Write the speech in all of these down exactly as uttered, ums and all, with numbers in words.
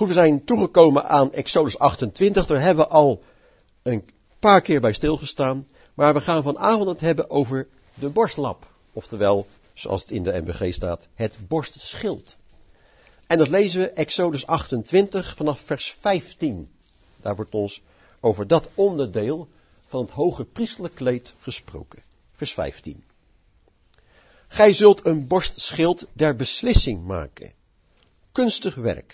Goed, we zijn toegekomen aan Exodus achtentwintig. Daar hebben we al een paar keer bij stilgestaan. Maar we gaan vanavond het hebben over de borstlap. Oftewel, zoals het in de N B G staat, het borstschild. En dat lezen we Exodus achtentwintig vanaf vers vijftien. Daar wordt ons over dat onderdeel van het hoge priesterlijk kleed gesproken. Vers vijftien. Gij zult een borstschild der beslissing maken. Kunstig werk.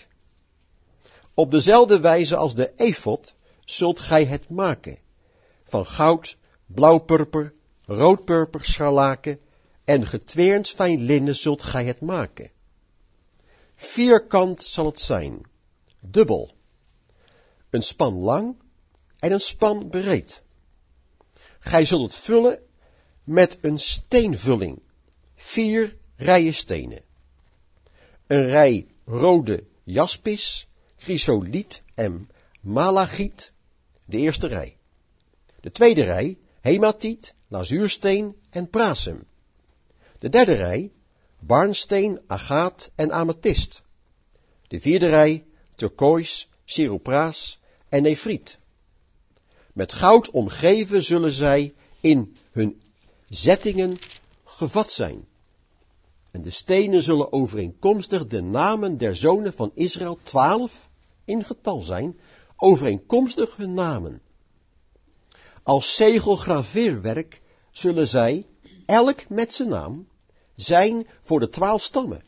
Op dezelfde wijze als de efod zult gij het maken. Van goud, blauwpurper, roodpurper, scharlaken en getweerd fijn linnen zult gij het maken. Vierkant zal het zijn, dubbel. Een span lang en een span breed. Gij zult het vullen met een steenvulling. Vier rijen stenen. Een rij rode jaspis, chrysoliet en malachiet, de eerste rij. De tweede rij, hematiet, lazuursteen en prasem. De derde rij, barnsteen, agaat en amethyst. De vierde rij, turkoois, chrysopraas en nefriet. Met goud omgeven zullen zij in hun zettingen gevat zijn. En de stenen zullen overeenkomstig de namen der zonen van Israël twaalf in getal zijn, overeenkomstig hun namen. Als zegelgraveerwerk zullen zij, elk met zijn naam, zijn voor de twaalf stammen.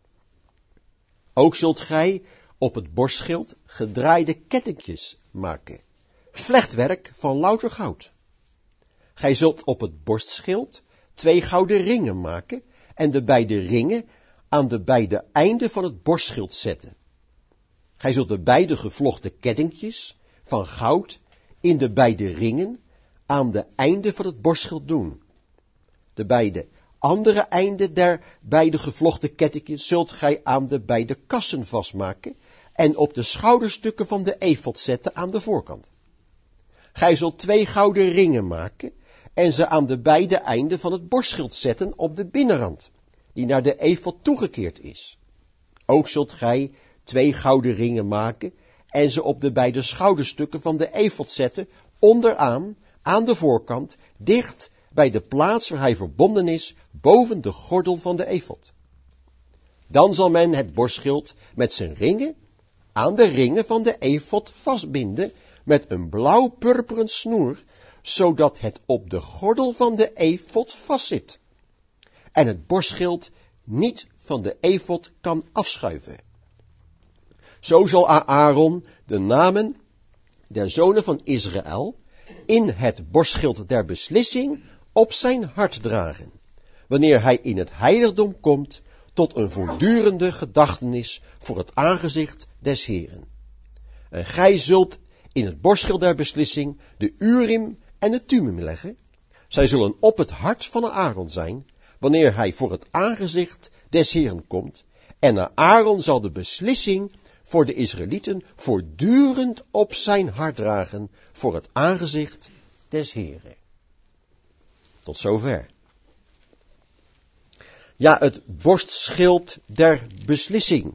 Ook zult gij op het borstschild gedraaide kettingjes maken, vlechtwerk van louter goud. Gij zult op het borstschild twee gouden ringen maken en de beide ringen aan de beide einden van het borstschild zetten. Gij zult de beide gevlochten kettingjes van goud in de beide ringen aan de einden van het borstschild doen. De beide andere einden der beide gevlochten kettingjes zult gij aan de beide kassen vastmaken en op de schouderstukken van de efod zetten aan de voorkant. Gij zult twee gouden ringen maken en ze aan de beide einden van het borstschild zetten op de binnenrand, die naar de efod toegekeerd is. Ook zult gij twee gouden ringen maken en ze op de beide schouderstukken van de efod zetten, onderaan, aan de voorkant, dicht bij de plaats waar hij verbonden is, boven de gordel van de efod. Dan zal men het borstschild met zijn ringen aan de ringen van de efod vastbinden met een blauw-purperen snoer, zodat het op de gordel van de efod vastzit. En het borstschild niet van de efod kan afschuiven. Zo zal Aaron de namen der zonen van Israël in het borstschild der beslissing op zijn hart dragen, wanneer hij in het heiligdom komt tot een voortdurende gedachtenis voor het aangezicht des Heeren. En gij zult in het borstschild der beslissing de Urim en de Thummim leggen. Zij zullen op het hart van Aaron zijn, wanneer hij voor het aangezicht des Heeren komt. En Aaron zal de beslissing voor de Israëlieten voortdurend op zijn hart dragen voor het aangezicht des Heeren. Tot zover. Ja, het borstschild der beslissing.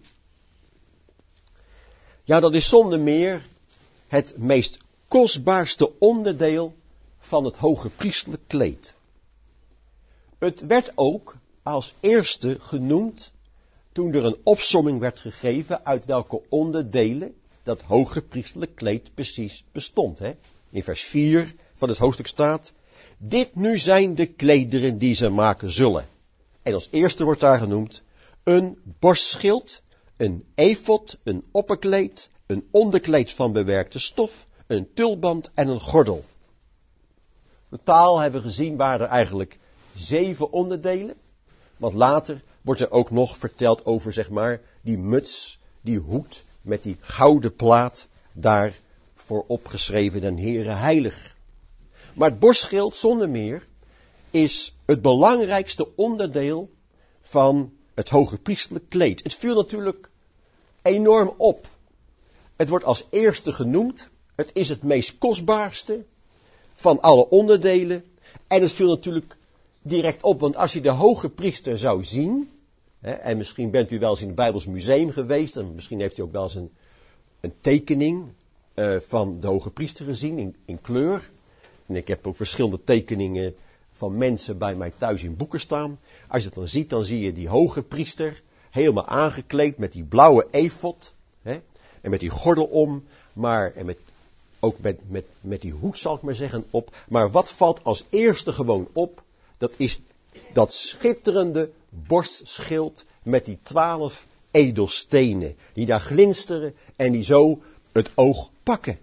Ja, dat is zonder meer het meest kostbaarste onderdeel van het hoge priesterlijk kleed. Het werd ook als eerste genoemd toen er een opsomming werd gegeven uit welke onderdelen dat hoge priesterlijk kleed precies bestond. Hè? In vers vier van het hoofdstuk staat: dit nu zijn de klederen die ze maken zullen. En als eerste wordt daar genoemd een borstschild, een efod, een opperkleed, een onderkleed van bewerkte stof, een tulband en een gordel. Totaal hebben we gezien waren er eigenlijk zeven onderdelen. Want later wordt er ook nog verteld over, zeg maar, die muts, die hoed met die gouden plaat daarvoor opgeschreven den Heere heilig. Maar het borstschild zonder meer is het belangrijkste onderdeel van het hoge priesterlijk kleed. Het viel natuurlijk enorm op. Het wordt als eerste genoemd. Het is het meest kostbaarste van alle onderdelen. En het viel natuurlijk direct op, want als je de hoge priester zou zien, hè, en misschien bent u wel eens in het Bijbels museum geweest, en misschien heeft u ook wel eens een een tekening uh, van de hoge priester gezien in, in kleur. En ik heb ook verschillende tekeningen van mensen bij mij thuis in boeken staan. Als je het dan ziet, dan zie je die hoge priester helemaal aangekleed met die blauwe efod. Hè, en met die gordel om, maar en met, ook met, met, met die hoed zal ik maar zeggen op. Maar wat valt als eerste gewoon op? Dat is dat schitterende borstschild met die twaalf edelstenen. Die daar glinsteren en die zo het oog pakken.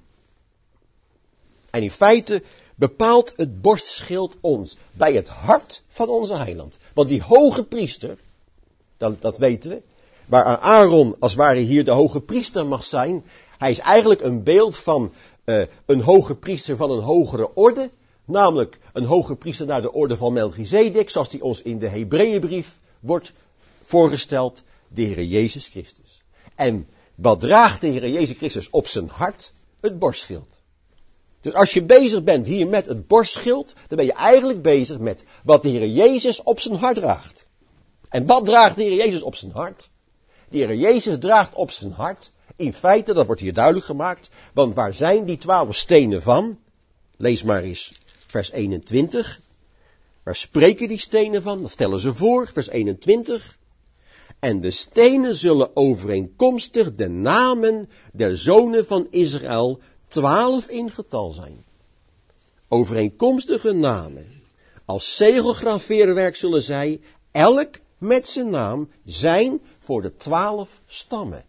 En in feite bepaalt het borstschild ons bij het hart van onze heiland. Want die hoge priester, dat, dat weten we, waar Aaron als het ware hier de hoge priester mag zijn, hij is eigenlijk een beeld van uh, een hoge priester van een hogere orde, namelijk een hoge priester naar de orde van Melchizedek, zoals die ons in de Hebreeënbrief wordt voorgesteld, de Heer Jezus Christus. En wat draagt de Heer Jezus Christus op zijn hart? Het borstschild. Dus als je bezig bent hier met het borstschild, dan ben je eigenlijk bezig met wat de Heer Jezus op zijn hart draagt. En wat draagt de Heer Jezus op zijn hart? De Heer Jezus draagt op zijn hart, in feite, dat wordt hier duidelijk gemaakt, want waar zijn die twaalf stenen van? Lees maar eens vers eenentwintig. Waar spreken die stenen van? Dat stellen ze voor, vers eenentwintig. En de stenen zullen overeenkomstig de namen der zonen van Israël twaalf in getal zijn. Overeenkomstige namen. Als zegelgraveerwerk zullen zij, elk met zijn naam, zijn voor de twaalf stammen.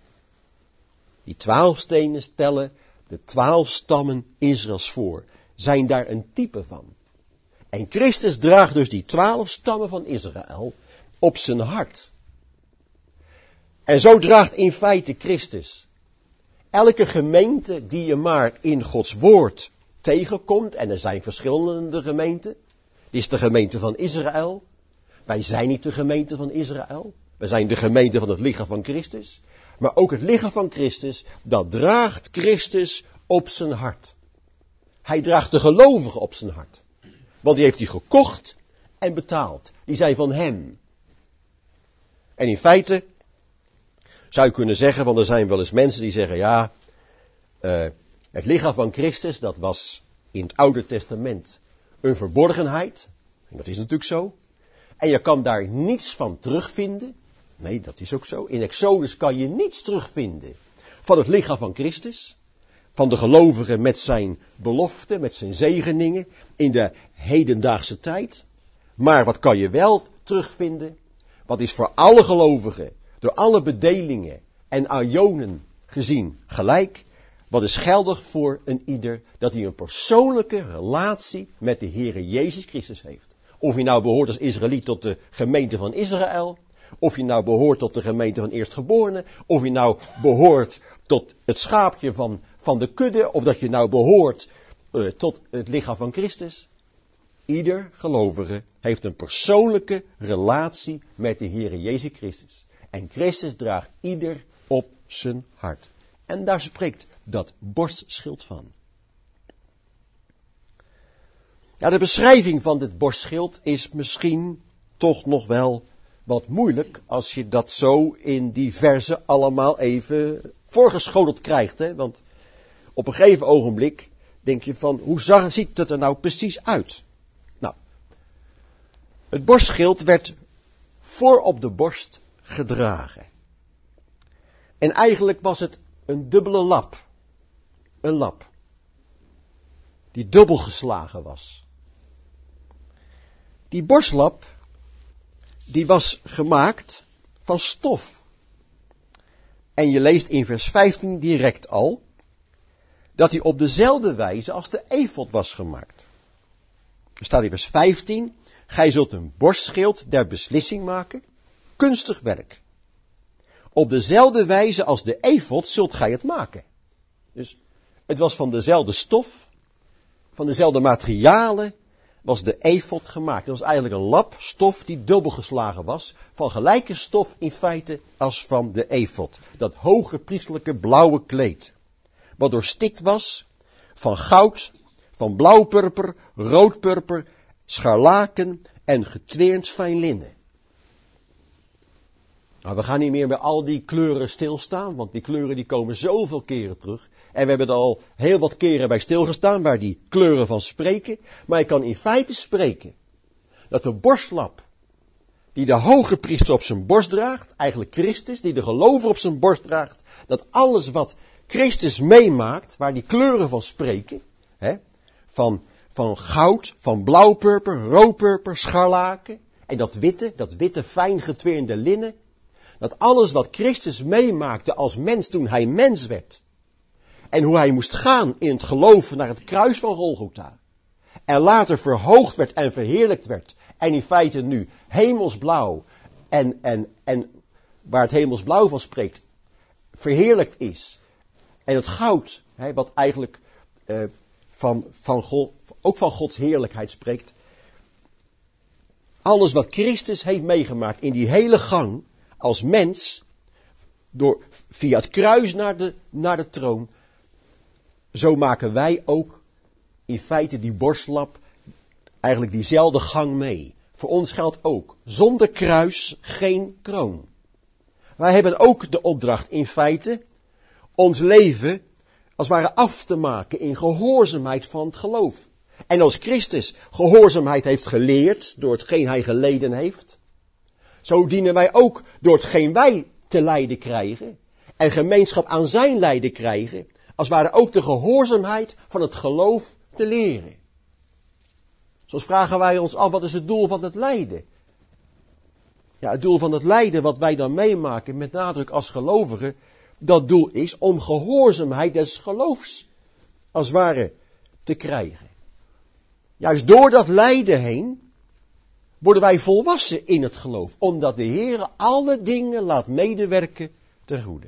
Die twaalf stenen stellen de twaalf stammen Israëls voor. Zijn daar een type van. En Christus draagt dus die twaalf stammen van Israël op zijn hart. En zo draagt in feite Christus elke gemeente die je maar in Gods woord tegenkomt, en er zijn verschillende gemeenten. Dit is de gemeente van Israël. Wij zijn niet de gemeente van Israël. Wij zijn de gemeente van het lichaam van Christus. Maar ook het lichaam van Christus, dat draagt Christus op zijn hart. Hij draagt de gelovigen op zijn hart. Want die heeft hij gekocht en betaald. Die zijn van hem. En in feite zou je kunnen zeggen, want er zijn wel eens mensen die zeggen, ja, uh, het lichaam van Christus, dat was in het Oude Testament een verborgenheid. En dat is natuurlijk zo. En je kan daar niets van terugvinden. Nee, dat is ook zo. In Exodus kan je niets terugvinden van het lichaam van Christus. Van de gelovigen met zijn beloften, met zijn zegeningen in de hedendaagse tijd. Maar wat kan je wel terugvinden? Wat is voor alle gelovigen, door alle bedelingen en aionen gezien gelijk? Wat is geldig voor een ieder? Dat hij een persoonlijke relatie met de Heere Jezus Christus heeft. Of je nou behoort als Israëliet tot de gemeente van Israël. Of je nou behoort tot de gemeente van eerstgeborenen. Of je nou behoort tot het schaapje van, van de kudde. Of dat je nou behoort uh, tot het lichaam van Christus. Ieder gelovige heeft een persoonlijke relatie met de Heere Jezus Christus. En Christus draagt ieder op zijn hart. En daar spreekt dat borstschild van. Ja, de beschrijving van dit borstschild is misschien toch nog wel wat moeilijk als je dat zo in die verzen allemaal even voorgeschoteld krijgt. Hè? Want op een gegeven ogenblik denk je van, hoe zag, ziet het er nou precies uit? Nou, het borstschild werd voor op de borst gedragen. En eigenlijk was het een dubbele lap. Een lap. Die dubbel geslagen was. Die borstlap, die was gemaakt van stof. En je leest in vers vijftien direct al, dat hij op dezelfde wijze als de efod was gemaakt. Er staat in vers vijftien, gij zult een borstschild der beslissing maken, kunstig werk. Op dezelfde wijze als de efod zult gij het maken. Dus het was van dezelfde stof, van dezelfde materialen, was de efod gemaakt. Het was eigenlijk een lap stof die dubbel geslagen was, van gelijke stof in feite als van de efod. Dat hoge priesterlijke blauwe kleed, wat doorstikt was van goud, van blauwpurper, roodpurper, scharlaken en getweerd fijn linnen. Nou, we gaan niet meer bij al die kleuren stilstaan, want die kleuren die komen zoveel keren terug. En we hebben er al heel wat keren bij stilgestaan, waar die kleuren van spreken. Maar ik kan in feite spreken dat de borstlap die de hoge priester op zijn borst draagt, eigenlijk Christus, die de gelover op zijn borst draagt, dat alles wat Christus meemaakt, waar die kleuren van spreken, hè, van, van goud, van blauwpurper, roodpurper, scharlaken, en dat witte, dat witte fijn getweerde linnen, dat alles wat Christus meemaakte als mens toen hij mens werd, en hoe hij moest gaan in het geloven naar het kruis van Golgotha, en later verhoogd werd en verheerlijkt werd, en in feite nu hemelsblauw, en, en, en waar het hemelsblauw van spreekt, verheerlijkt is. En het goud, hè, wat eigenlijk uh, van, van God, ook van Gods heerlijkheid spreekt. Alles wat Christus heeft meegemaakt in die hele gang als mens, door, via het kruis naar de, naar de troon, zo maken wij ook in feite die borstlap, eigenlijk diezelfde gang mee. Voor ons geldt ook, zonder kruis geen kroon. Wij hebben ook de opdracht in feite ons leven als het ware af te maken in gehoorzaamheid van het geloof. En als Christus gehoorzaamheid heeft geleerd door hetgeen hij geleden heeft, zo dienen wij ook door hetgeen wij te lijden krijgen en gemeenschap aan zijn lijden krijgen, als het ware ook de gehoorzaamheid van het geloof te leren. Soms vragen wij ons af, wat is het doel van het lijden? Ja, het doel van het lijden wat wij dan meemaken, met nadruk als gelovigen, dat doel is om gehoorzaamheid des geloofs, als het ware, te krijgen. Juist door dat lijden heen, worden wij volwassen in het geloof, omdat de Heer alle dingen laat medewerken ten goede.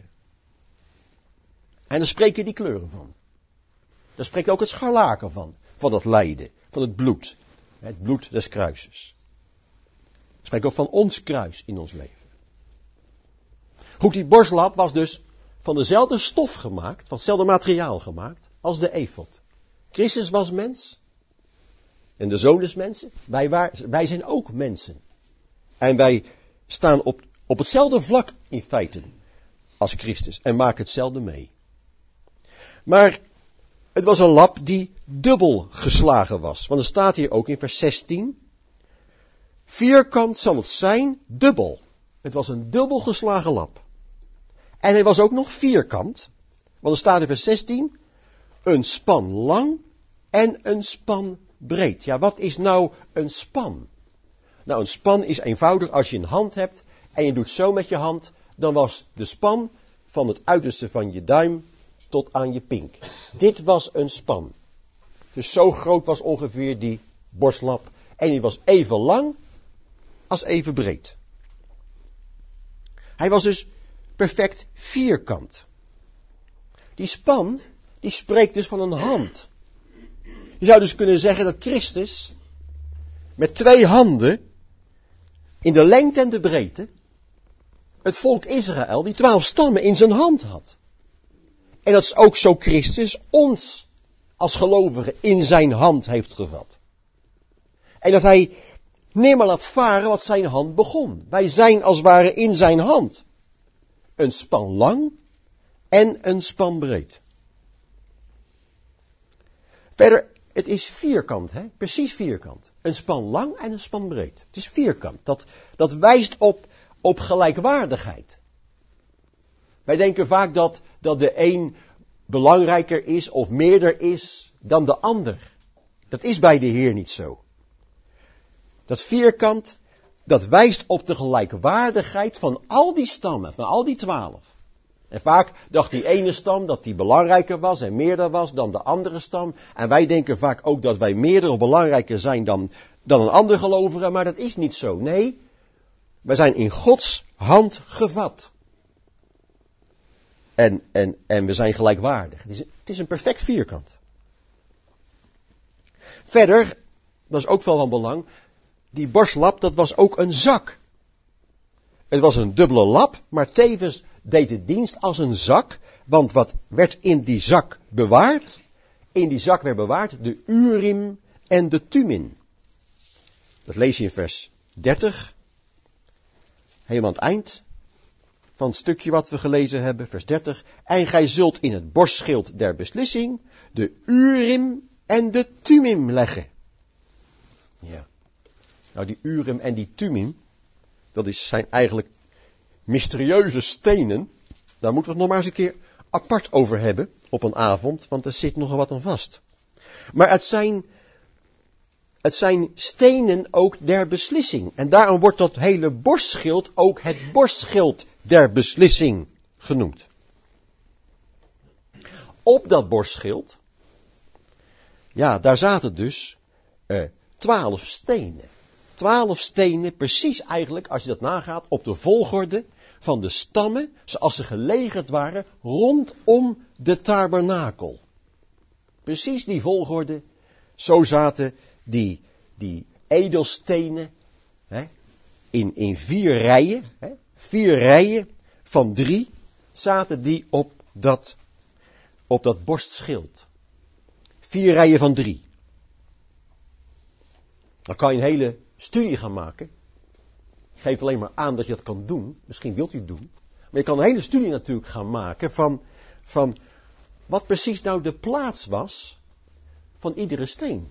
En daar spreken die kleuren van. Daar spreekt ook het scharlaken van, van dat lijden, van het bloed, het bloed des kruises. Spreek ook van ons kruis in ons leven. Goed, die borstlap was dus van dezelfde stof gemaakt, van hetzelfde materiaal gemaakt, als de efod. Christus was mens. En de zoon des mensen. Wij, waar, wij zijn ook mensen. En wij staan op, op hetzelfde vlak in feite als Christus. En maken hetzelfde mee. Maar het was een lap die dubbel geslagen was. Want er staat hier ook in vers zestien. Vierkant zal het zijn, dubbel. Het was een dubbel geslagen lap. En hij was ook nog vierkant. Want er staat in vers zestien. Een span lang en een span breed. Ja, wat is nou een span? Nou, een span is eenvoudig als je een hand hebt en je doet zo met je hand. Dan was de span van het uiterste van je duim tot aan je pink. Dit was een span. Dus zo groot was ongeveer die borstlap. En die was even lang als even breed. Hij was dus perfect vierkant. Die span, die spreekt dus van een hand. Je zou dus kunnen zeggen dat Christus met twee handen in de lengte en de breedte het volk Israël, die twaalf stammen, in zijn hand had. En dat is ook zo Christus ons als gelovigen in zijn hand heeft gevat. En dat hij nimmer laat varen wat zijn hand begon. Wij zijn als het ware in zijn hand. Een span lang en een span breed. Verder, het is vierkant, hè? Precies vierkant. Een span lang en een span breed. Het is vierkant. Dat, dat wijst op, op gelijkwaardigheid. Wij denken vaak dat, dat de een belangrijker is of meerder is dan de ander. Dat is bij de Heer niet zo. Dat vierkant, dat wijst op de gelijkwaardigheid van al die stammen, van al die twaalf. En vaak dacht die ene stam dat die belangrijker was en meerder was dan de andere stam. En wij denken vaak ook dat wij meerder of belangrijker zijn dan, dan een ander gelovige, maar dat is niet zo. Nee, wij zijn in Gods hand gevat. En, en, en we zijn gelijkwaardig. Het is, het is een perfect vierkant. Verder, dat is ook wel van belang, die borstlap, dat was ook een zak. Het was een dubbele lap, maar tevens deed het dienst als een zak. Want wat werd in die zak bewaard? In die zak werd bewaard de Urim en de Thummim. Dat lees je in vers dertig. Helemaal aan het eind. van het stukje wat we gelezen hebben, vers dertig. En gij zult in het borstschild der beslissing de Urim en de Tumim leggen. Ja. Nou, die Urim en die Tumim, dat is, zijn eigenlijk mysterieuze stenen. Daar moeten we het nog maar eens een keer apart over hebben op een avond, want er zit nogal wat aan vast. Maar het zijn, het zijn stenen ook der beslissing. En daarom wordt dat hele borstschild ook het borstschild der beslissing genoemd. Op dat borstschild, ja, daar zaten dus eh, twaalf stenen. Twaalf stenen, precies eigenlijk, als je dat nagaat, op de volgorde van de stammen, zoals ze gelegerd waren, rondom de tabernakel. Precies die volgorde, zo zaten die, die edelstenen hè, in, in vier rijen, hè, vier rijen van drie, zaten die op dat, op dat borstschild. Vier rijen van drie. Dan kan je een hele studie gaan maken. Ik geef alleen maar aan dat je dat kan doen. Misschien wilt u het doen. Maar je kan een hele studie natuurlijk gaan maken van, van wat precies nou de plaats was van iedere steen.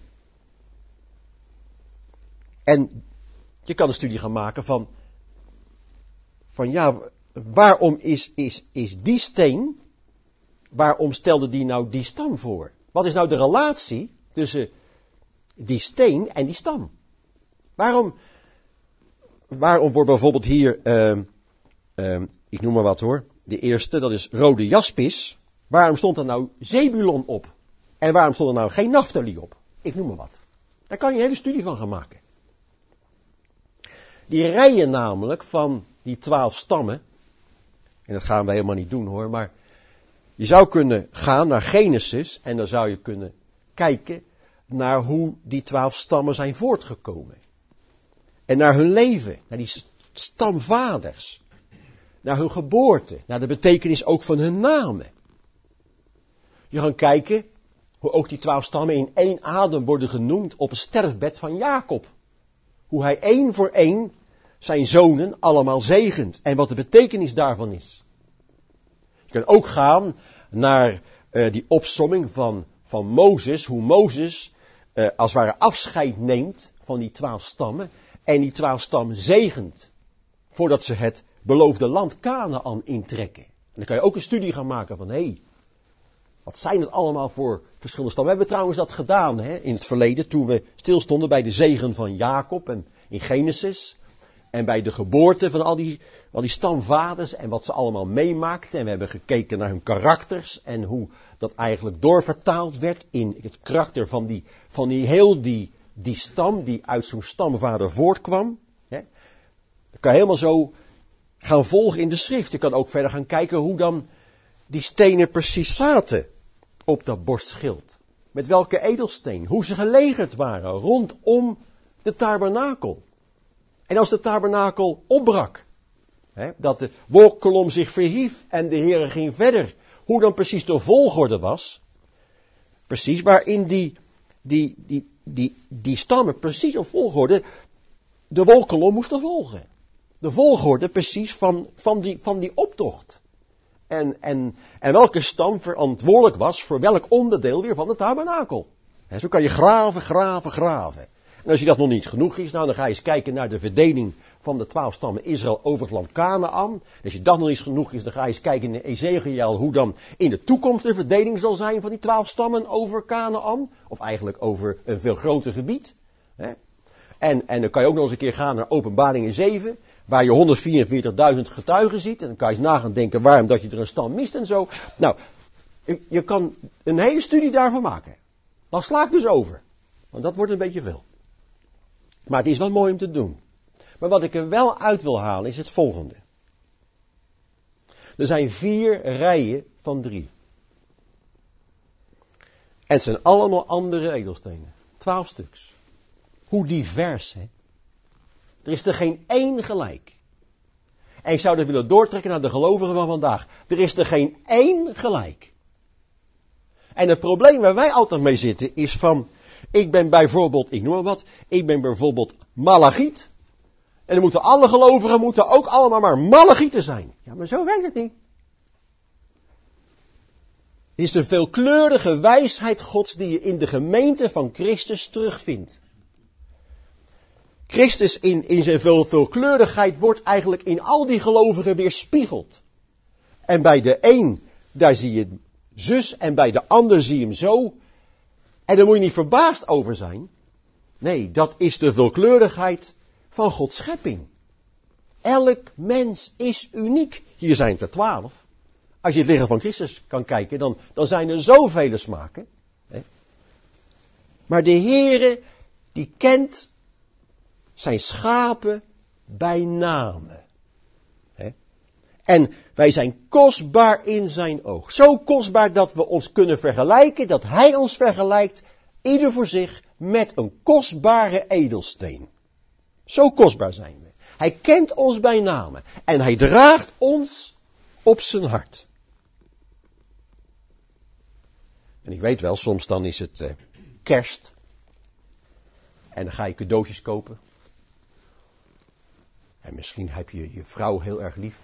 En je kan een studie gaan maken van, van ja, waarom is, is, is die steen, waarom stelde die nou die stam voor? Wat is nou de relatie tussen die steen en die stam? Waarom, waarom wordt bijvoorbeeld hier, uh, uh, ik noem maar wat hoor, de eerste, dat is rode jaspis. Waarom stond er nou Zebulon op? En waarom stond er nou geen Naphtali op? Ik noem maar wat. Daar kan je een hele studie van gaan maken. Die rijen namelijk van die twaalf stammen, en dat gaan we helemaal niet doen hoor, maar je zou kunnen gaan naar Genesis en dan zou je kunnen kijken naar hoe die twaalf stammen zijn voortgekomen. En naar hun leven, naar die stamvaders, naar hun geboorte, naar de betekenis ook van hun namen. Je gaat kijken hoe ook die twaalf stammen in één adem worden genoemd op het sterfbed van Jacob. Hoe hij één voor één zijn zonen allemaal zegent en wat de betekenis daarvan is. Je kan ook gaan naar uh, die opsomming van, van Mozes, hoe Mozes uh, als het ware afscheid neemt van die twaalf stammen en die twaalf stammen zegent voordat ze het beloofde land Kanaan intrekken. En dan kan je ook een studie gaan maken van, hé, hey, wat zijn het allemaal voor verschillende stammen. We hebben trouwens dat gedaan hè, in het verleden toen we stilstonden bij de zegen van Jacob en in Genesis. En bij de geboorte van al die, al die stamvaders en wat ze allemaal meemaakten. En we hebben gekeken naar hun karakters en hoe dat eigenlijk doorvertaald werd in het karakter van die, van die heel die, die stam die uit zo'n stamvader voortkwam. Hè. Dat kan je helemaal zo gaan volgen in de schrift. Je kan ook verder gaan kijken hoe dan die stenen precies zaten op dat borstschild. Met welke edelsteen, hoe ze gelegerd waren rondom de tabernakel. En als de tabernakel opbrak, hè, dat de wolkkolom zich verhief en de Heere ging verder, hoe dan precies de volgorde was, precies waarin die, die, die, die, die stammen precies op volgorde de wolkkolom moesten volgen. De volgorde precies van, van, die, van die optocht. En, en, en welke stam verantwoordelijk was voor welk onderdeel weer van de tabernakel. En zo kan je graven, graven, graven. En als je dat nog niet genoeg is, nou, dan ga je eens kijken naar de verdeling van de twaalf stammen Israël over het land Kanaan. Als je dat nog niet genoeg is, dan ga je eens kijken in Ezekiel hoe dan in de toekomst de verdeling zal zijn van die twaalf stammen over Kanaan. Of eigenlijk over een veel groter gebied. En, en dan kan je ook nog eens een keer gaan naar Openbaringen zeven, waar je honderdvierenveertigduizend getuigen ziet. En dan kan je eens na gaan denken waarom dat je er een stam mist en zo. Nou, je kan een hele studie daarvan maken. Dan sla ik dus over. Want dat wordt een beetje veel. Maar het is wel mooi om te doen. Maar wat ik er wel uit wil halen is het volgende. Er zijn vier rijen van drie. En het zijn allemaal andere edelstenen. Twaalf stuks. Hoe divers, hè? Er is er geen één gelijk. En ik zou dat willen doortrekken naar de gelovigen van vandaag. Er is er geen één gelijk. En het probleem waar wij altijd mee zitten is van, ik ben bijvoorbeeld, ik noem maar wat, ik ben bijvoorbeeld Malachiet. En dan moeten alle gelovigen moeten ook allemaal maar mallegieten zijn. Ja, maar zo werkt het niet. Het is de veelkleurige wijsheid Gods die je in de gemeente van Christus terugvindt. Christus in, in zijn veel, veelkleurigheid wordt eigenlijk in al die gelovigen weerspiegeld. En bij de een, daar zie je zus, en bij de ander zie je hem zo. En daar moet je niet verbaasd over zijn. Nee, dat is de veelkleurigheid van Gods schepping. Elk mens is uniek. Hier zijn het er twaalf. Als je het lichaam van Christus kan kijken, dan, dan zijn er zoveel smaken. Hè? Maar de Heere, die kent zijn schapen bij name. Hè? En wij zijn kostbaar in zijn oog. Zo kostbaar dat we ons kunnen vergelijken, dat hij ons vergelijkt, ieder voor zich, met een kostbare edelsteen. Zo kostbaar zijn we. Hij kent ons bij name. En hij draagt ons op zijn hart. En ik weet wel, soms dan is het uh, kerst. En dan ga je cadeautjes kopen. En misschien heb je je vrouw heel erg lief.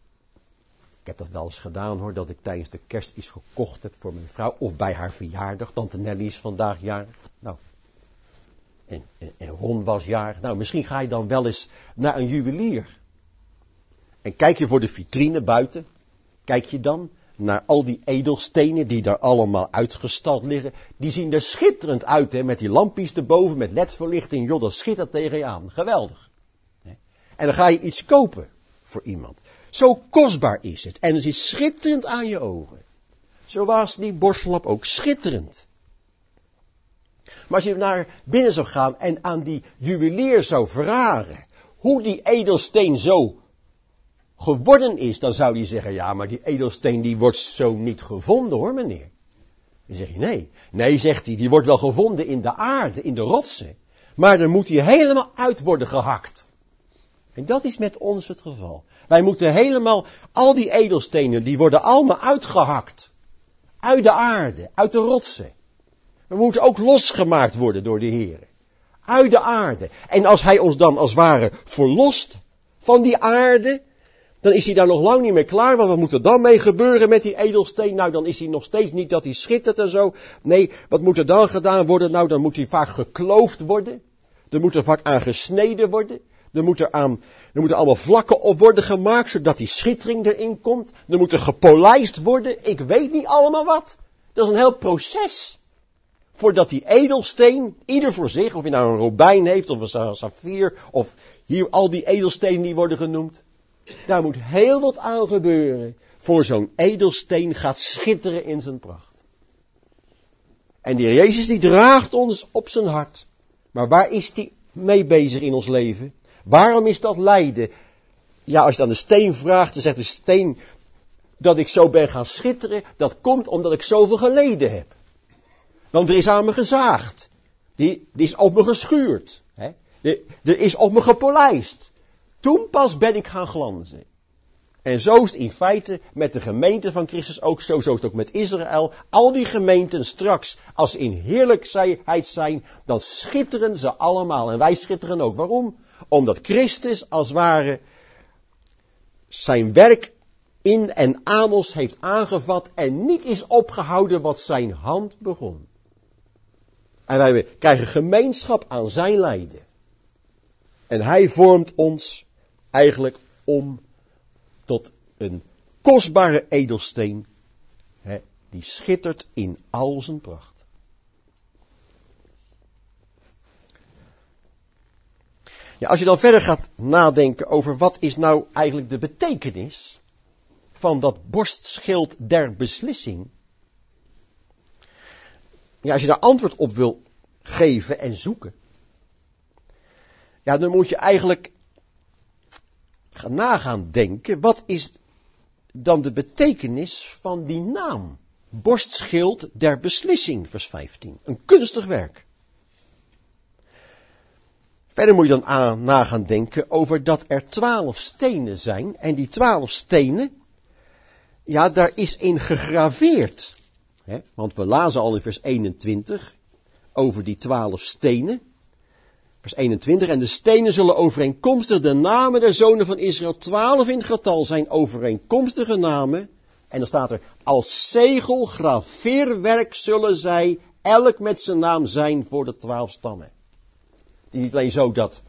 Ik heb dat wel eens gedaan hoor, dat ik tijdens de kerst iets gekocht heb voor mijn vrouw. Of bij haar verjaardag. Tante Nelly is vandaag jarig. Nou. En, en, en Ron was jarig. Nou, misschien ga je dan wel eens naar een juwelier. En kijk je voor de vitrine buiten. Kijk je dan naar al die edelstenen die daar allemaal uitgestald liggen. Die zien er schitterend uit, hè, met die lampjes erboven, met ledverlichting. Joh, dat schittert tegen je aan. Geweldig. En dan ga je iets kopen voor iemand. Zo kostbaar is het. En het is schitterend aan je ogen. Zo was die borstlap ook schitterend. Maar als je naar binnen zou gaan en aan die juwelier zou vragen hoe die edelsteen zo geworden is, dan zou die zeggen, ja, maar die edelsteen die wordt zo niet gevonden hoor meneer. Dan zeg je, nee. Nee, zegt hij, die wordt wel gevonden in de aarde, in de rotsen. Maar dan moet die helemaal uit worden gehakt. En dat is met ons het geval. Wij moeten helemaal, al die edelstenen, die worden allemaal uitgehakt. Uit de aarde, uit de rotsen. We moeten ook losgemaakt worden door de Heer. Uit de aarde. En als hij ons dan als het ware verlost van die aarde, dan is hij daar nog lang niet mee klaar. Want wat moet er dan mee gebeuren met die edelsteen? Nou, dan is hij nog steeds niet dat hij schittert en zo. Nee, wat moet er dan gedaan worden? Nou, dan moet hij vaak gekloofd worden. Er moet er vaak aan gesneden worden. Er moeten, aan, er moeten allemaal vlakken op worden gemaakt, zodat die schittering erin komt. Er moet er gepolijst worden. Ik weet niet allemaal wat. Dat is een heel proces. Voordat die edelsteen, ieder voor zich, of je nou een robijn heeft, of een saffier, of hier al die edelstenen die worden genoemd. Daar moet heel wat aan gebeuren, voor zo'n edelsteen gaat schitteren in zijn pracht. En die Jezus die draagt ons op zijn hart. Maar waar is die mee bezig in ons leven? Waarom is dat lijden? Ja, als je aan de steen vraagt, dan zegt de steen dat ik zo ben gaan schitteren. Dat komt omdat ik zoveel geleden heb. Want er is aan me gezaagd. Die, die is op me geschuurd. Hè? Er, er is op me gepolijst. Toen pas ben ik gaan glanzen. En zo is het in feite met de gemeente van Christus ook zo. Zo is het ook met Israël. Al die gemeenten straks, als ze in heerlijkheid zijn, dan schitteren ze allemaal. En wij schitteren ook. Waarom? Omdat Christus als het ware zijn werk in en aan ons heeft aangevat en niet is opgehouden wat zijn hand begon. En wij krijgen gemeenschap aan zijn lijden. En hij vormt ons eigenlijk om tot een kostbare edelsteen, hè, die schittert in al zijn pracht. Ja, als je dan verder gaat nadenken over wat is nou eigenlijk de betekenis van dat borstschild der beslissing. Ja, als je daar antwoord op wil geven en zoeken. Ja, dan moet je eigenlijk gaan nagaan denken. Wat is dan de betekenis van die naam? Borstschild der beslissing, vers vijftien. Een kunstig werk. Verder moet je dan aan, na gaan denken over dat er twaalf stenen zijn. En die twaalf stenen, ja, daar is in gegraveerd. Hè? Want we lazen al in vers eenentwintig over die twaalf stenen. Vers eenentwintig. En de stenen zullen overeenkomstig de namen der zonen van Israël, twaalf in getal zijn, overeenkomstige namen. En dan staat er, als zegel, graveerwerk zullen zij elk met zijn naam zijn voor de twaalf stammen. Die niet alleen zo dat,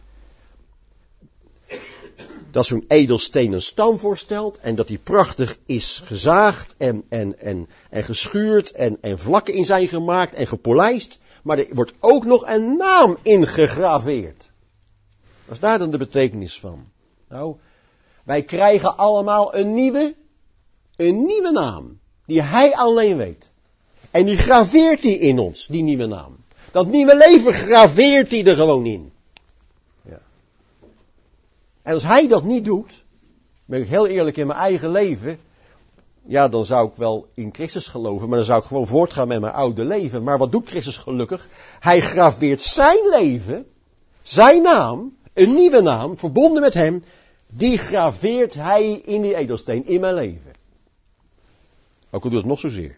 dat zo'n edelsteen een stam voorstelt en dat die prachtig is gezaagd en, en, en, en geschuurd en, en vlakken in zijn gemaakt en gepolijst. Maar er wordt ook nog een naam ingegraveerd. Wat is daar dan de betekenis van? Nou, wij krijgen allemaal een nieuwe, een nieuwe naam. Die hij alleen weet. En die graveert hij in ons, die nieuwe naam. Dat nieuwe leven graveert hij er gewoon in. Ja. En als hij dat niet doet, ben ik heel eerlijk in mijn eigen leven, ja, dan zou ik wel in Christus geloven, maar dan zou ik gewoon voortgaan met mijn oude leven. Maar wat doet Christus gelukkig? Hij graveert zijn leven, zijn naam, een nieuwe naam, verbonden met hem, die graveert hij in die edelsteen, in mijn leven. Ook al doet het nog zozeer.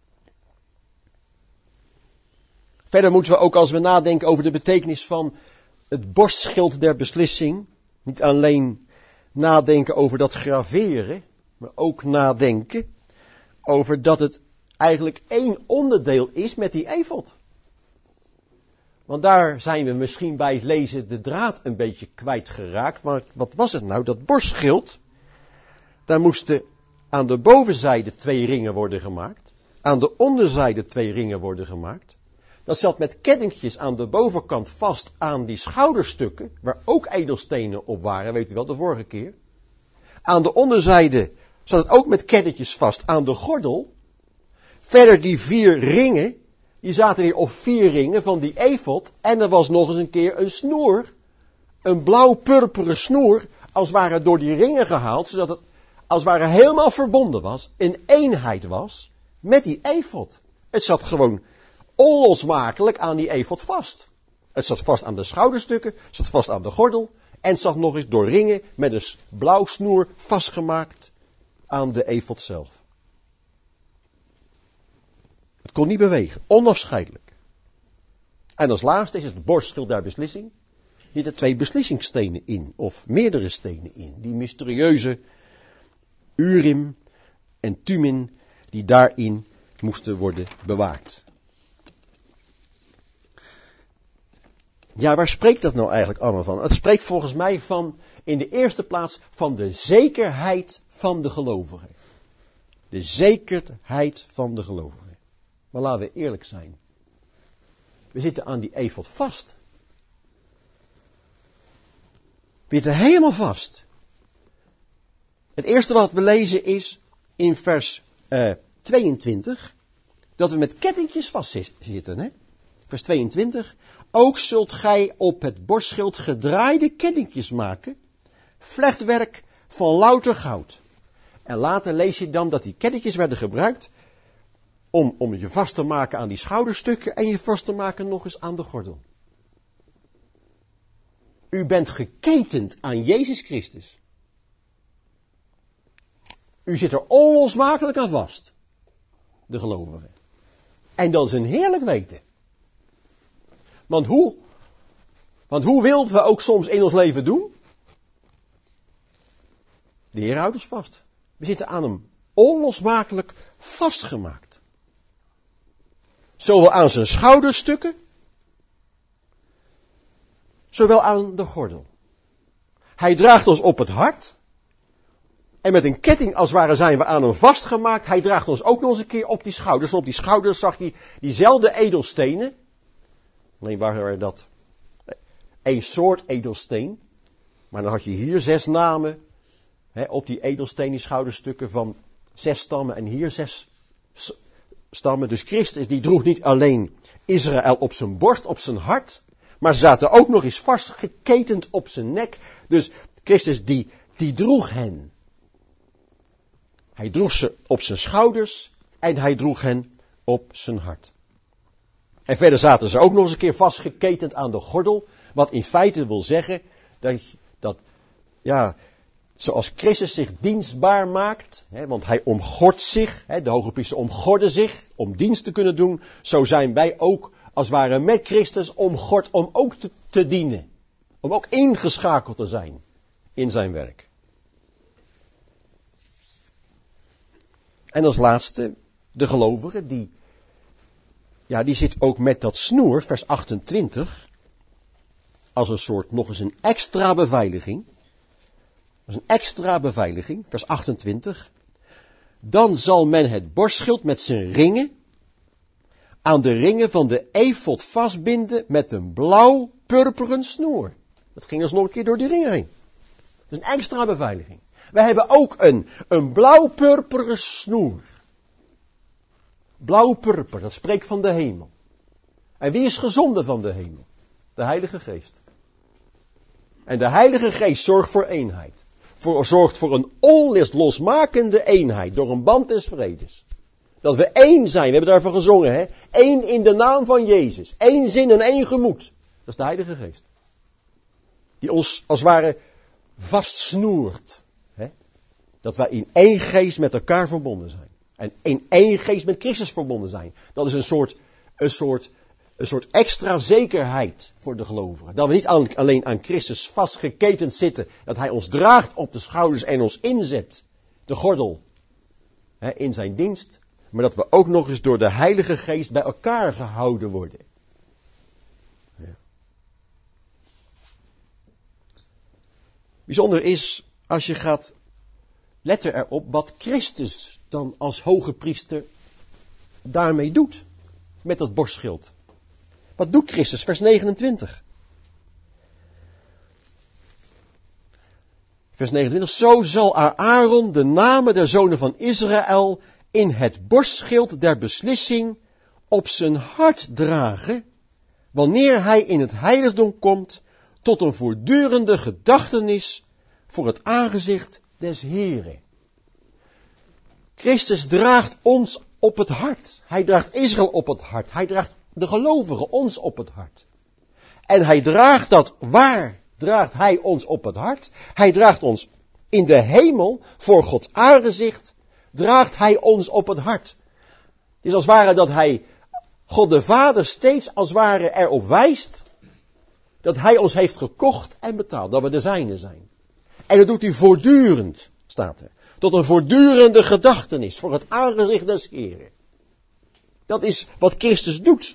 Verder moeten we ook, als we nadenken over de betekenis van het borstschild der beslissing, niet alleen nadenken over dat graveren, maar ook nadenken over dat het eigenlijk één onderdeel is met die efod. Want daar zijn we misschien bij het lezen de draad een beetje kwijtgeraakt. Maar wat was het nou? Dat borstschild, daar moesten aan de bovenzijde twee ringen worden gemaakt. Aan de onderzijde twee ringen worden gemaakt. Dat zat met kettingjes aan de bovenkant vast aan die schouderstukken, waar ook edelstenen op waren, weet u wel, de vorige keer. Aan de onderzijde zat het ook met kettingjes vast aan de gordel. Verder die vier ringen, die zaten weer op vier ringen van die efod. En er was nog eens een keer een snoer, een blauw-purperen snoer, als het ware door die ringen gehaald, zodat het als het ware helemaal verbonden was, een eenheid was met die efod. Het zat gewoon onlosmakelijk aan die efod vast. Het zat vast aan de schouderstukken, het zat vast aan de gordel en het zat nog eens door ringen met een blauw snoer vastgemaakt aan de efod zelf. Het kon niet bewegen, onafscheidelijk. En als laatste is het borstschild der beslissing. Hier zitten twee beslissingsstenen in, of meerdere stenen in. Die mysterieuze Urim en Thummim die daarin moesten worden bewaard. Ja, waar spreekt dat nou eigenlijk allemaal van? Het spreekt volgens mij van, in de eerste plaats, van de zekerheid van de gelovigen. De zekerheid van de gelovigen. Maar laten we eerlijk zijn. We zitten aan die efod vast. We zitten helemaal vast. Het eerste wat we lezen is in vers uh, tweeëntwintig, dat we met kettingjes vastzitten. Hè? Vers tweeëntwintig. Ook zult gij op het borstschild gedraaide kettingjes maken, vlechtwerk van louter goud. En later lees je dan dat die kettingjes werden gebruikt om, om je vast te maken aan die schouderstukken en je vast te maken nog eens aan de gordel. U bent geketend aan Jezus Christus. U zit er onlosmakelijk aan vast, de gelovigen. En dat is een heerlijk weten. Want hoe, want hoe wild we ook soms in ons leven doen, de Heer houdt ons vast. We zitten aan hem onlosmakelijk vastgemaakt. Zowel aan zijn schouderstukken, zowel aan de gordel. Hij draagt ons op het hart. En met een ketting als het ware zijn we aan hem vastgemaakt. Hij draagt ons ook nog eens een keer op die schouders. En op die schouders zag hij diezelfde edelstenen. Alleen waren dat één soort edelsteen. Maar dan had je hier zes namen. Hè, op die edelsteen, die schouderstukken van zes stammen. En hier zes stammen. Dus Christus die droeg niet alleen Israël op zijn borst, op zijn hart. Maar ze zaten ook nog eens vastgeketend op zijn nek. Dus Christus die, die droeg hen. Hij droeg ze op zijn schouders en hij droeg hen op zijn hart. En verder zaten ze ook nog eens een keer vastgeketend aan de gordel. Wat in feite wil zeggen dat, dat ja, zoals Christus zich dienstbaar maakt. Hè, want hij omgordt zich, hè, de hoge priester omgordde zich om dienst te kunnen doen. Zo zijn wij ook als het ware met Christus omgord om ook te, te dienen. Om ook ingeschakeld te zijn in zijn werk. En als laatste, de gelovige, die, ja, die zit ook met dat snoer, vers achtentwintig, als een soort, nog eens een extra beveiliging. Dat is een extra beveiliging, vers achtentwintig. Dan zal men het borstschild met zijn ringen aan de ringen van de efod vastbinden met een blauw-purperen snoer. Dat ging dus nog een keer door die ringen heen. Dat is een extra beveiliging. We hebben ook een, een blauw-purperen snoer. Blauw-purper, dat spreekt van de hemel. En wie is gezonden van de hemel? De Heilige Geest. En de Heilige Geest zorgt voor eenheid. Voor, zorgt voor een onlosmakende eenheid door een band des vredes. Dat we één zijn, we hebben daarvan gezongen, hè? Eén in de naam van Jezus. Eén zin en één gemoed. Dat is de Heilige Geest. Die ons als het ware vastsnoert. Hè? Dat wij in één geest met elkaar verbonden zijn. En in één geest met Christus verbonden zijn. Dat is een soort, een soort, een soort extra zekerheid voor de gelovigen. Dat we niet aan, alleen aan Christus vastgeketend zitten. Dat hij ons draagt op de schouders en ons inzet. De gordel. Hè, in zijn dienst. Maar dat we ook nog eens door de Heilige Geest bij elkaar gehouden worden. Ja. Bijzonder is, als je gaat letten erop wat Christus dan als hoge priester daarmee doet. Met dat borstschild. Wat doet Christus? Vers negenentwintig. Vers negenentwintig. Zo zal Aaron de namen der zonen van Israël in het borstschild der beslissing op zijn hart dragen, wanneer hij in het heiligdom komt, tot een voortdurende gedachtenis voor het aangezicht des Heren. Christus draagt ons op het hart. Hij draagt Israël op het hart. Hij draagt de gelovigen ons op het hart. En hij draagt dat, waar draagt hij ons op het hart? Hij draagt ons in de hemel voor Gods aangezicht. Draagt hij ons op het hart. Het is als het ware dat hij God de Vader steeds als het ware erop wijst dat hij ons heeft gekocht en betaald. Dat we de zijne zijn. En dat doet hij voortdurend, staat er. Tot een voortdurende gedachtenis voor het aangezicht des Heren. Dat is wat Christus doet.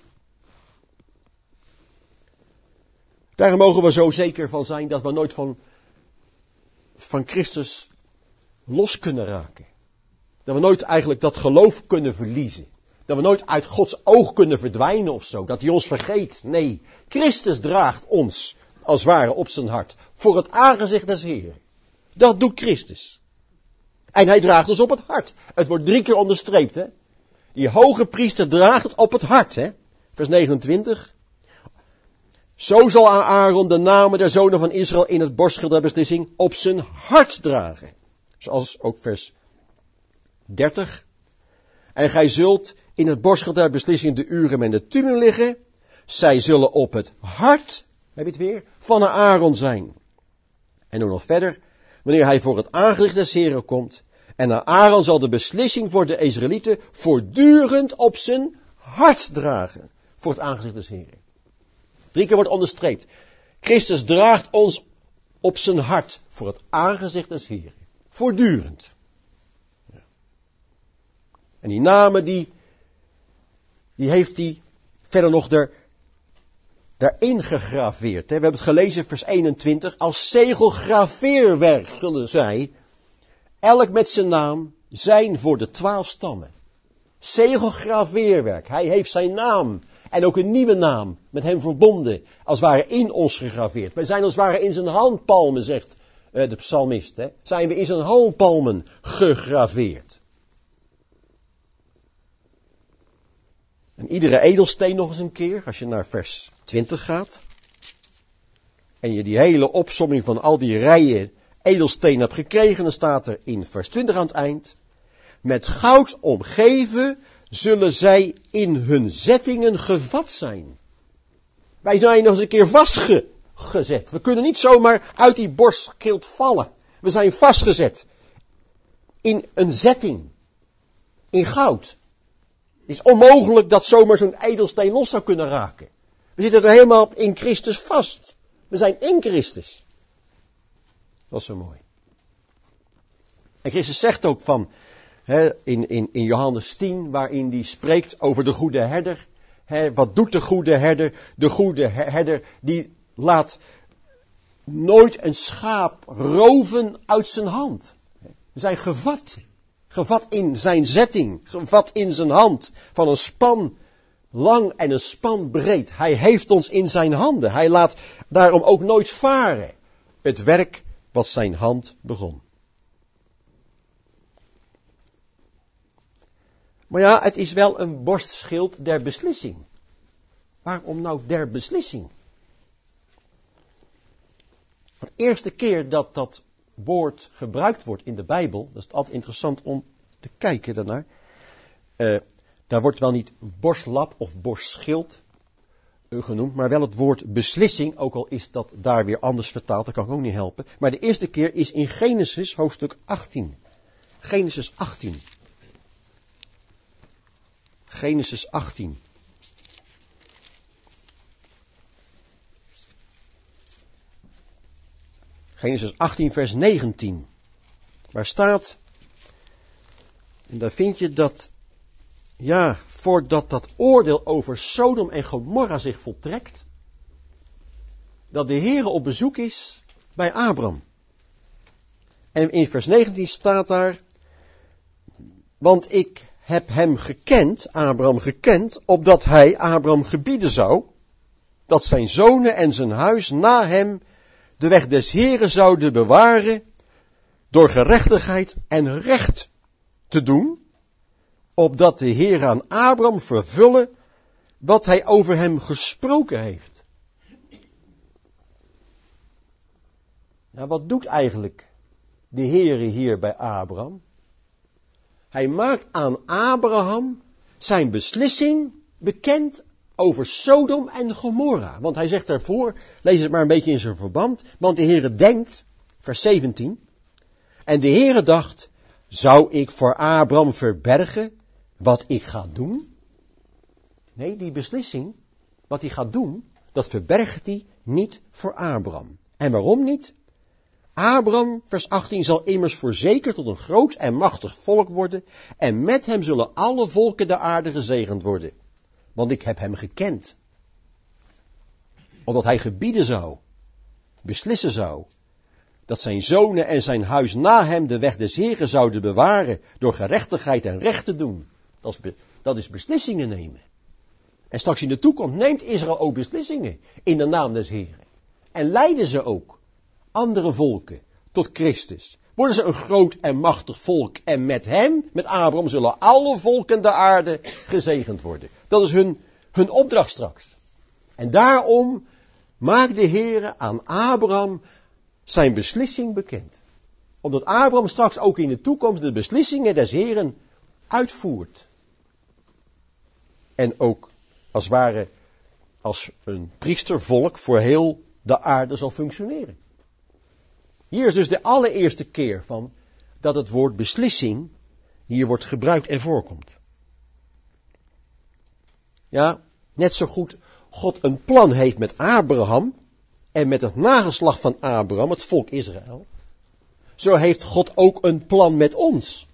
Daar mogen we zo zeker van zijn dat we nooit van, van Christus los kunnen raken. Dat we nooit eigenlijk dat geloof kunnen verliezen. Dat we nooit uit Gods oog kunnen verdwijnen of zo. Dat hij ons vergeet. Nee, Christus draagt ons als het ware op zijn hart. Voor het aangezicht des Heren. Dat doet Christus. En hij draagt ons op het hart. Het wordt drie keer onderstreept. Hè? Die hoge priester draagt het op het hart. Hè? Vers negenentwintig. Zo zal Aaron de namen der zonen van Israël in het borstschild der beslissing op zijn hart dragen. Zoals ook vers dertig. En gij zult in het borstschild der beslissing de Urim en de Thummim liggen. Zij zullen op het hart, heb je het weer, van Aaron zijn. En dan nog verder. Wanneer hij voor het aangezicht des Heren komt. En Aaron zal de beslissing voor de Israëlieten voortdurend op zijn hart dragen. Voor het aangezicht des Heren. Drie keer wordt onderstreept. Christus draagt ons op zijn hart voor het aangezicht des Heren. Voortdurend. Ja. En die namen die, die heeft hij verder nog er, daarin gegraveerd. Hè. We hebben het gelezen vers eenentwintig. Als zegelgraveerwerk zullen zij, elk met zijn naam, zijn voor de twaalf stammen. Zegelgraveerwerk. Hij heeft zijn naam. En ook een nieuwe naam met hem verbonden, als het ware in ons gegraveerd. Wij zijn als het ware in zijn handpalmen, zegt uh, de psalmist. Hè? Zijn we in zijn handpalmen gegraveerd. En iedere edelsteen nog eens een keer, als je naar vers twintig gaat. En je die hele opsomming van al die rijen edelstenen hebt gekregen, dan staat er in vers twintig aan het eind. Met goud omgeven zullen zij in hun zettingen gevat zijn. Wij zijn nog eens een keer vastgezet. We kunnen niet zomaar uit die borstschild vallen. We zijn vastgezet. In een zetting. In goud. is onmogelijk dat zomaar zo'n edelsteen los zou kunnen raken. We zitten er helemaal in Christus vast. We zijn in Christus. Dat is zo mooi. En Christus zegt ook van, hè, in, in, in Johannes tien, waarin hij spreekt over de goede herder. Hè, wat doet de goede herder? De goede herder die laat nooit een schaap roven uit zijn hand. We zijn gevat. Gevat in zijn zetting. Gevat in zijn hand. Van een span lang en een span breed. Hij heeft ons in zijn handen. Hij laat daarom ook nooit varen. Het werk wat zijn hand begon. Maar ja, het is wel een borstschild der beslissing. Waarom nou der beslissing? De eerste keer dat dat woord gebruikt wordt in de Bijbel, dat is altijd interessant om te kijken daarnaar. Uh, daar wordt wel niet borstlap of borstschild uh, genoemd, maar wel het woord beslissing, ook al is dat daar weer anders vertaald, dat kan ik ook niet helpen. Maar de eerste keer is in Genesis hoofdstuk achttien. Genesis achttien. Genesis achttien. Genesis achttien vers negentien. Waar staat, en daar vind je dat, ja, voordat dat oordeel over Sodom en Gomorra zich voltrekt, dat de Heere op bezoek is bij Abram. En in vers negentien staat daar, want ik heb hem gekend, Abram gekend, opdat hij Abram gebieden zou, dat zijn zonen en zijn huis na hem de weg des Heeren zouden bewaren, door gerechtigheid en recht te doen, opdat de Heer aan Abram vervullen wat hij over hem gesproken heeft. Nou, wat doet eigenlijk de Heere hier bij Abram? Hij maakt aan Abraham zijn beslissing bekend over Sodom en Gomorra. Want hij zegt daarvoor, lees het maar een beetje in zijn verband, want de Heere denkt, vers zeventien, en de Heere dacht, zou ik voor Abram verbergen wat ik ga doen? Nee, die beslissing, wat hij gaat doen, dat verbergt hij niet voor Abram. En waarom niet? Abram, vers achttien, zal immers voorzeker tot een groot en machtig volk worden, en met hem zullen alle volken der aarde gezegend worden. Want ik heb hem gekend. Omdat hij gebieden zou, beslissen zou, dat zijn zonen en zijn huis na hem de weg des Heeren zouden bewaren, door gerechtigheid en recht te doen. Dat is, be, dat is beslissingen nemen. En straks in de toekomst neemt Israël ook beslissingen in de naam des Heeren. En leiden ze ook andere volken tot Christus. Worden ze een groot en machtig volk. En met hem, met Abraham, zullen alle volken der aarde gezegend worden. Dat is hun, hun opdracht straks. En daarom maakt de Heere aan Abraham zijn beslissing bekend. Omdat Abraham straks ook in de toekomst de beslissingen des Heeren uitvoert. En ook als het ware als een priestervolk voor heel de aarde zal functioneren. Hier is dus de allereerste keer van dat het woord beslissing hier wordt gebruikt en voorkomt. Ja, net zo goed God een plan heeft met Abraham en met het nageslacht van Abraham, het volk Israël. Zo heeft God ook een plan met ons.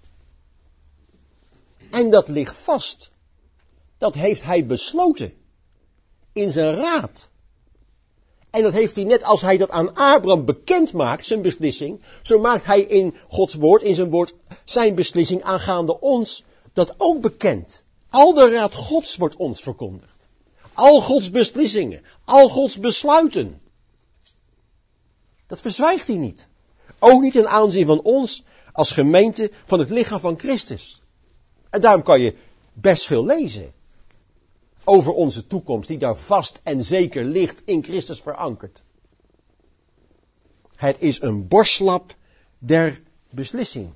En dat ligt vast. Dat heeft hij besloten. In zijn raad. En dat heeft hij net als hij dat aan Abraham bekend maakt, zijn beslissing. Zo maakt hij in Gods woord, in zijn woord, zijn beslissing aangaande ons dat ook bekend. Al de raad Gods wordt ons verkondigd. Al Gods beslissingen. Al Gods besluiten. Dat verzwijgt hij niet. Ook niet ten aanzien van ons als gemeente van het lichaam van Christus. En daarom kan je best veel lezen. Over onze toekomst die daar vast en zeker ligt in Christus verankerd. Het is een borstslap der beslissing.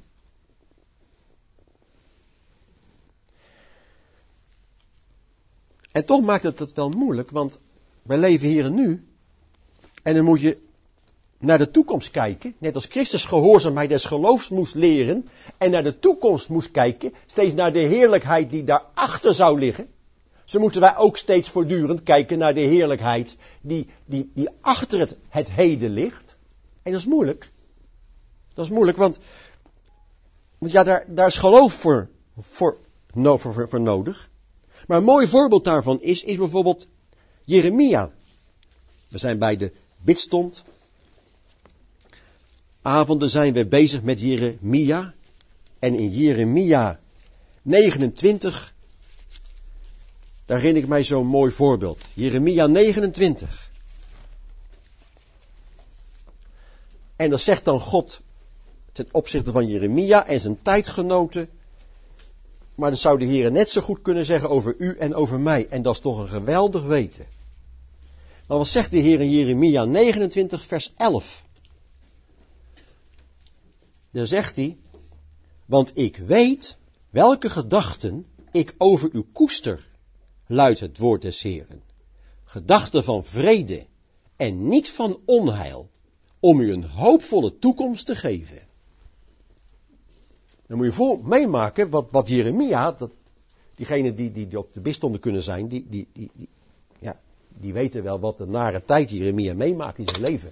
En toch maakt het het wel moeilijk, want wij leven hier en nu. En dan moet je naar de toekomst kijken, net als Christus gehoorzaamheid des geloofs moest leren en naar de toekomst moest kijken, steeds naar de heerlijkheid die daarachter zou liggen, zo moeten wij ook steeds voortdurend kijken naar de heerlijkheid die, die, die achter het, het heden ligt. En dat is moeilijk. Dat is moeilijk, want, want ja, daar, daar is geloof voor, voor, no, voor, voor, voor nodig. Maar een mooi voorbeeld daarvan is, is bijvoorbeeld Jeremia. We zijn bij de bidstond. Avonden zijn we bezig met Jeremia. En in Jeremia negenentwintig, daar herinner ik mij zo'n mooi voorbeeld. Jeremia negenentwintig. En dan zegt dan God ten opzichte van Jeremia en zijn tijdgenoten. Maar dat zou de Heer net zo goed kunnen zeggen over u en over mij. En dat is toch een geweldig weten. Maar wat zegt de Heer in Jeremia negenentwintig vers elf? Daar zegt hij, want ik weet welke gedachten ik over u koester, luidt het woord des Heeren. Gedachten van vrede en niet van onheil, om u een hoopvolle toekomst te geven. Dan moet je voor meemaken wat, wat Jeremia, dat, diegenen die, die, die op de bisstonden kunnen zijn, die, die, die, die, ja, die weten wel wat de nare tijd Jeremia meemaakt in zijn leven.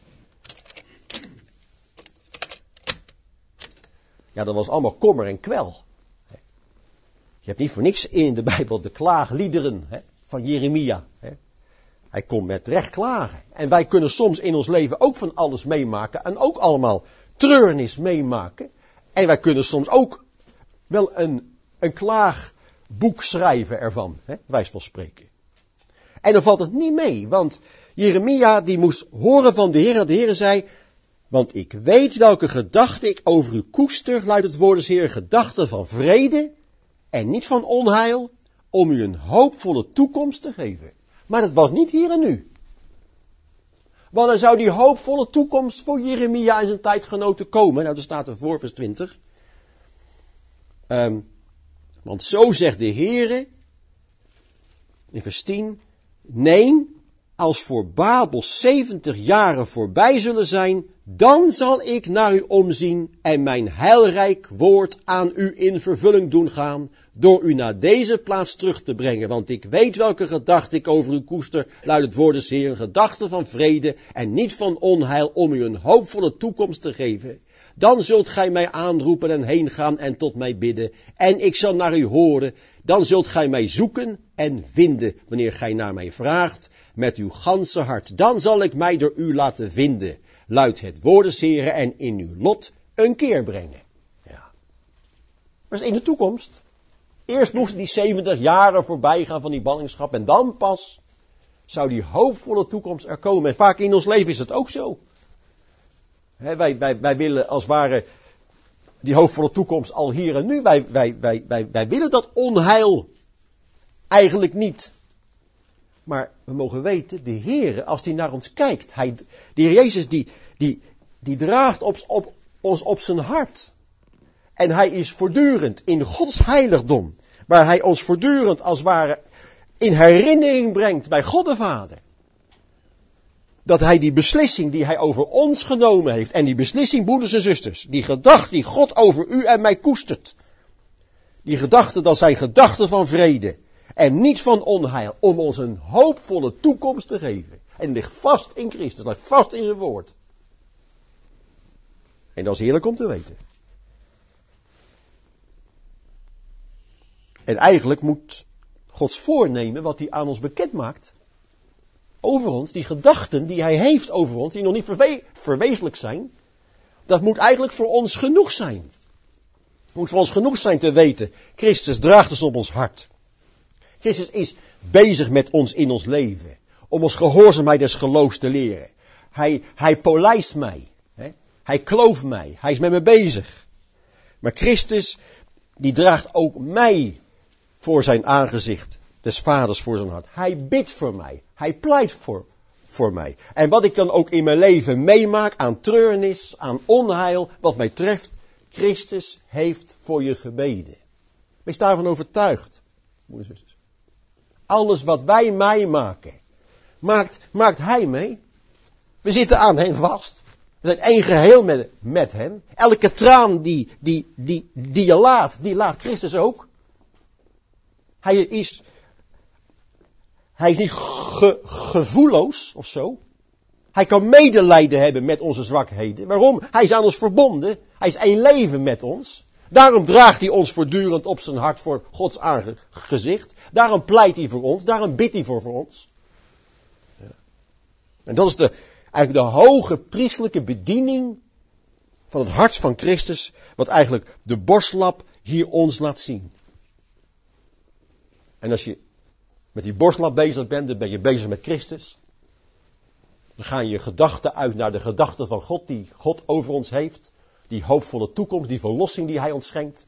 Ja, dat was allemaal kommer en kwel. Je hebt niet voor niks in de Bijbel de klaagliederen hè, van Jeremia. Hè. Hij kon met recht klagen. En wij kunnen soms in ons leven ook van alles meemaken. En ook allemaal treurnis meemaken. En wij kunnen soms ook wel een, een klaagboek schrijven ervan. Hè, wijs van spreken. En dan valt het niet mee. Want Jeremia die moest horen van de Heer. Dat de Heer zei. Want ik weet welke gedachten ik over u koester. Luidt het woord des Heer. Gedachten van vrede. En niet van onheil. Om u een hoopvolle toekomst te geven. Maar dat was niet hier en nu. Want dan zou die hoopvolle toekomst voor Jeremia en zijn tijdgenoten komen. Nou, dat staat er voor vers twintig. Um, want zo zegt de Heere, in vers tien, nee, als voor Babel zeventig jaren voorbij zullen zijn, dan zal ik naar u omzien en mijn heilrijk woord aan u in vervulling doen gaan, door u naar deze plaats terug te brengen. Want ik weet welke gedachten ik over u koester, luidt het woord des Heeren, gedachten van vrede en niet van onheil, om u een hoopvolle toekomst te geven. Dan zult gij mij aanroepen en heen gaan en tot mij bidden, en ik zal naar u horen. Dan zult gij mij zoeken en vinden, wanneer gij naar mij vraagt, met uw ganse hart. Dan zal ik mij door u laten vinden, luidt het woord des Heeren, en in uw lot een keer brengen. Ja. Dat is in de toekomst. Eerst moesten die zeventig jaren voorbij gaan van die ballingschap, en dan pas zou die hoopvolle toekomst er komen. En vaak in ons leven is het ook zo. He, wij, wij, wij willen als het ware die hoopvolle toekomst al hier en nu. Wij, wij, wij, wij, wij willen dat onheil eigenlijk niet. Maar we mogen weten, de Heer, als hij naar ons kijkt, hij, de Heer Jezus, die, die, die draagt op, op, ons op zijn hart. En hij is voortdurend in Gods heiligdom, waar hij ons voortdurend als het ware in herinnering brengt bij God de Vader. Dat hij die beslissing die hij over ons genomen heeft, en die beslissing, broeders en zusters, die gedachte die God over u en mij koestert, die gedachten, dat zijn gedachten van vrede en niet van onheil, om ons een hoopvolle toekomst te geven. En ligt vast in Christus, ligt vast in zijn woord. En dat is heerlijk om te weten. En eigenlijk moet Gods voornemen, wat hij aan ons bekend maakt, over ons, die gedachten die hij heeft over ons, die nog niet verwe- verwezenlijk zijn, dat moet eigenlijk voor ons genoeg zijn. Het moet voor ons genoeg zijn te weten, Christus draagt ons op ons hart. Christus is bezig met ons in ons leven, om ons gehoorzaamheid des geloofs te leren. Hij, hij polijst mij, hè? Hij klooft mij, hij is met me bezig. Maar Christus, die draagt ook mij voor zijn aangezicht, des vaders voor zijn hart. Hij bidt voor mij. Hij pleit voor, voor mij. En wat ik dan ook in mijn leven meemaak aan treurnis, aan onheil, wat mij treft, Christus heeft voor je gebeden. Wees daarvan overtuigd, moeders en zusters. Alles wat wij meemaken, maakt, maakt hij mee. We zitten aan hem vast. We zijn één geheel met, met hem. Elke traan die, die, die, die je laat, die laat Christus ook. Hij is, hij is niet ge, gevoelloos of zo. Hij kan medelijden hebben met onze zwakheden. Waarom? Hij is aan ons verbonden. Hij is één leven met ons. Daarom draagt hij ons voortdurend op zijn hart voor Gods aangezicht. Daarom pleit hij voor ons. Daarom bidt hij voor, voor ons. Ja. En dat is de, eigenlijk de hoge priestelijke bediening van het hart van Christus. Wat eigenlijk de borstlap hier ons laat zien. En als je met die borstlap bezig bent, dan ben je bezig met Christus. Dan gaan je gedachten uit naar de gedachten van God die God over ons heeft. Die hoopvolle toekomst, die verlossing die hij ons schenkt.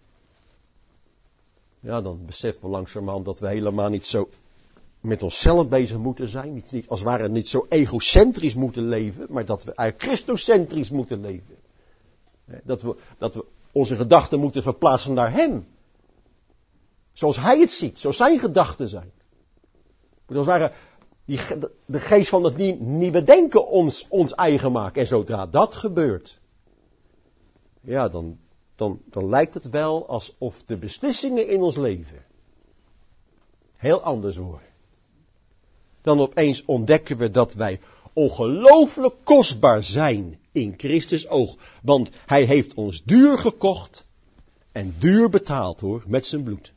Ja, dan beseffen we langzamerhand dat we helemaal niet zo met onszelf bezig moeten zijn. Niet, niet, als het ware niet zo egocentrisch moeten leven, maar dat we eigenlijk christocentrisch moeten leven. Dat we, dat we onze gedachten moeten verplaatsen naar hem. Zoals hij het ziet, zoals zijn gedachten zijn. Als het ware die, de geest van het nieuwe denken ons, ons eigen maken. En zodra dat gebeurt, ja, dan, dan, dan lijkt het wel alsof de beslissingen in ons leven heel anders worden. Dan opeens ontdekken we dat wij ongelooflijk kostbaar zijn in Christus oog. Want hij heeft ons duur gekocht en duur betaald hoor, met zijn bloed.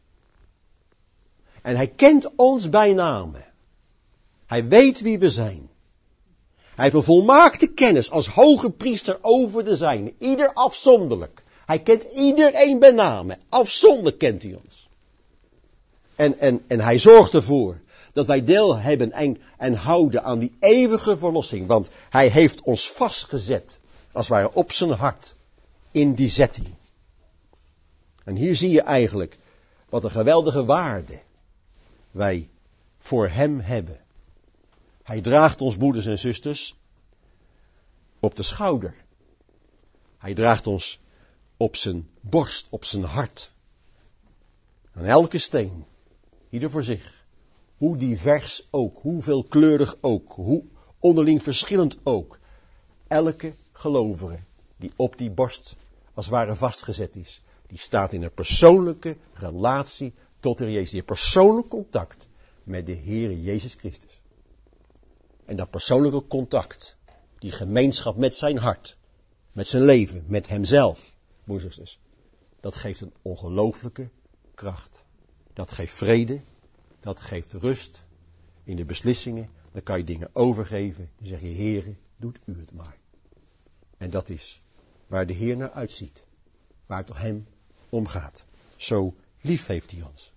En hij kent ons bij name. Hij weet wie we zijn. Hij heeft een volmaakte kennis als hoge priester over de zijnen. Ieder afzonderlijk. Hij kent iedereen bij name. Afzonderlijk kent hij ons. En, en, en hij zorgt ervoor dat wij deel hebben en, en houden aan die eeuwige verlossing. Want hij heeft ons vastgezet, als het ware op zijn hart, in die zetting. En hier zie je eigenlijk wat een geweldige waarde wij voor hem hebben. Hij draagt ons, broeders en zusters, op de schouder. Hij draagt ons op zijn borst, op zijn hart. Aan elke steen, ieder voor zich. Hoe divers ook, hoe veelkleurig ook, hoe onderling verschillend ook. Elke gelovige die op die borst als het ware vastgezet is, die staat in een persoonlijke relatie tot de Heer Jezus. Die heeft persoonlijk contact met de Heer Jezus Christus. En dat persoonlijke contact, die gemeenschap met zijn hart, met zijn leven, met hemzelf, broeders en zusters, dat geeft een ongelooflijke kracht. Dat geeft vrede, dat geeft rust in de beslissingen. Dan kan je dingen overgeven. Dan zeg je, Heere, doet u het maar. En dat is waar de Heer naar uitziet. Waar het om hem om gaat. Zo lief heeft hij ons.